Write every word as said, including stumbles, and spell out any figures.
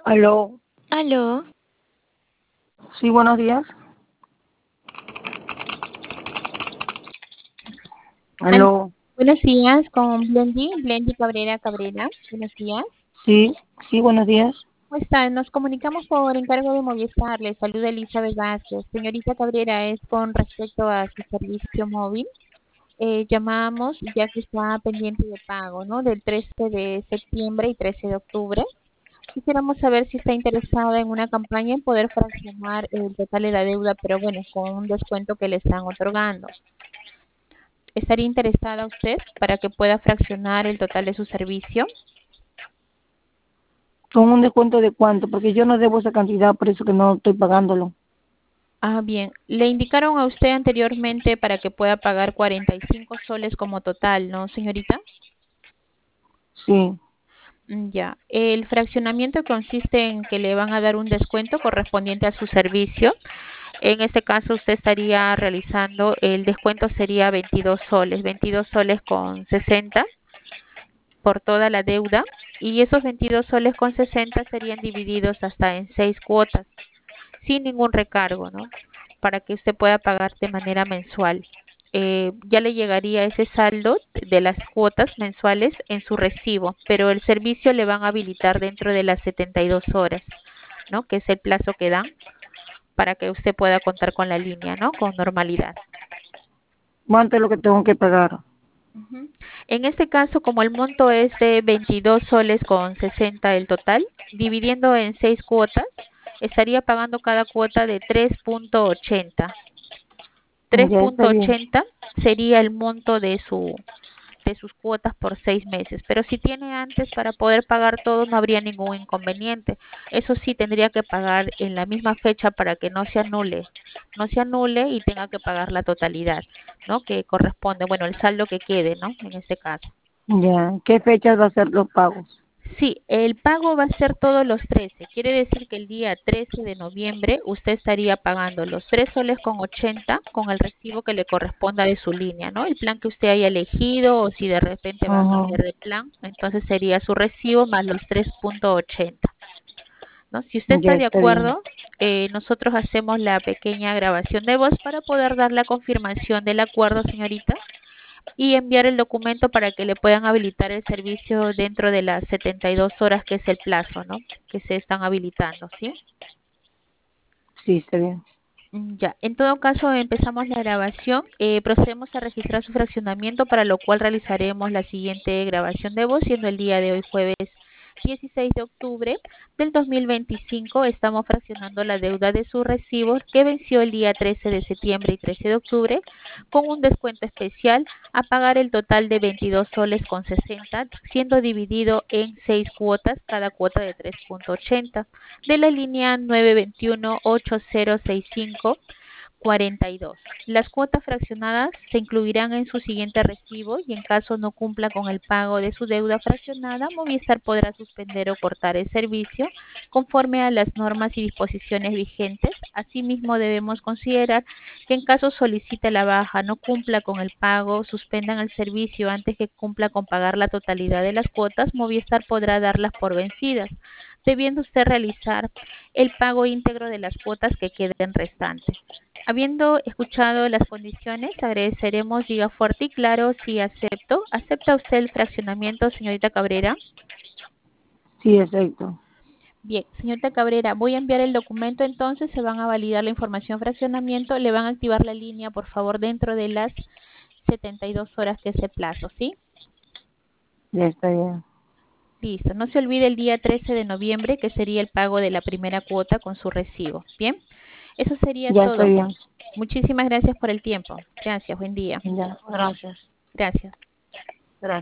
Aló, Aló, sí, buenos días. Al- Aló, Buenos días, con Blendy, Blendy Cabrera Cabrera. Buenos días. sí, sí, buenos días. ¿Cómo está? Nos comunicamos por encargo de Movistar. Le saluda Elizabeth Vázquez. Señorita Cabrera, es con respecto a su servicio móvil. Eh, llamamos ya que está pendiente de pago, ¿no? Del trece de septiembre y trece de octubre. Quisiéramos saber si está interesada en una campaña en poder fraccionar el total de la deuda, pero bueno, con un descuento que le están otorgando. ¿Estaría interesada usted para que pueda fraccionar el total de su servicio? ¿Con un descuento de cuánto? Porque yo no debo esa cantidad, por eso que no estoy pagándolo. Ah, bien. Le indicaron a usted anteriormente para que pueda pagar cuarenta y cinco soles como total, ¿no, señorita? Sí, Mm, Ya. El fraccionamiento consiste en que le van a dar un descuento correspondiente a su servicio. En este caso, usted estaría realizando, el descuento sería veintidós soles, veintidós soles con sesenta por toda la deuda, y esos veintidós soles con sesenta serían divididos hasta en seis cuotas, sin ningún recargo, ¿no? Para que usted pueda pagar de manera mensual. Eh, ya le llegaría ese saldo de las cuotas mensuales en su recibo, pero el servicio le van a habilitar dentro de las setenta y dos horas, ¿no? Que es el plazo que dan para que usted pueda contar con la línea, ¿no? Con normalidad. ¿cuánto es lo que tengo que pagar? Ujú. En este caso, como el monto es de veintidós soles con sesenta el total, dividiendo en seis cuotas, estaría pagando cada cuota de tres punto ochenta. Ya está bien. tres punto ochenta sería el monto de su de sus cuotas por seis meses, pero si tiene antes para poder pagar todo no habría ningún inconveniente. Eso sí, tendría que pagar en la misma fecha para que no se anule, no se anule y tenga que pagar la totalidad, ¿no? Que corresponde, bueno, el saldo que quede, ¿no? En este caso. Ya, ¿qué fechas va a ser los pagos? Sí, el pago va a ser todos los trece. Quiere decir que el día trece de noviembre usted estaría pagando los tres soles con ochenta con el recibo que le corresponda de su línea, ¿no? El plan que usted haya elegido, o si de repente va a Ajá, cambiar de plan, entonces sería su recibo más los tres punto ochenta, ¿no? Si usted ya está de está bien. acuerdo, eh, nosotros hacemos la pequeña grabación de voz para poder dar la confirmación del acuerdo, señorita, y enviar el documento para que le puedan habilitar el servicio dentro de las setenta y dos horas, que es el plazo, ¿no? Que se están habilitando, ¿sí? Sí, está bien. Mm, Ya, en todo caso empezamos la grabación, eh, procedemos a registrar su fraccionamiento, para lo cual realizaremos la siguiente grabación de voz, siendo el día de hoy jueves dieciséis de octubre del dos mil veinticinco. Estamos fraccionando la deuda de sus recibos que venció el día trece de septiembre y trece de octubre, con un descuento especial a pagar el total de veintidós soles con sesenta, siendo dividido en seis cuotas, cada cuota de tres punto ochenta, de la línea nueve veintiuno ocho cero sesenta y cinco cuarenta y dos. Las cuotas fraccionadas se incluirán en su siguiente recibo, y en caso no cumpla con el pago de su deuda fraccionada, Movistar podrá suspender o cortar el servicio conforme a las normas y disposiciones vigentes. Asimismo, debemos considerar que en caso solicite la baja, no cumpla con el pago, suspendan el servicio antes que cumpla con pagar la totalidad de las cuotas, Movistar podrá darlas por vencidas, debiendo usted realizar el pago íntegro de las cuotas que queden restantes. Habiendo escuchado las condiciones, agradeceremos diga fuerte y claro si acepto. ¿Acepta usted el fraccionamiento, señorita Cabrera? Sí, exacto. Bien, señorita Cabrera, voy a enviar el documento, entonces se van a validar la información fraccionamiento, le van a activar la línea, por favor, dentro de las setenta y dos horas, que es el plazo, ¿sí? Ya está bien. Listo. No se olvide el día trece de noviembre, que sería el pago de la primera cuota con su recibo. Bien, eso sería Ya está todo. bien. Muchísimas gracias por el tiempo. Gracias, buen día. Ya, gracias. Gracias.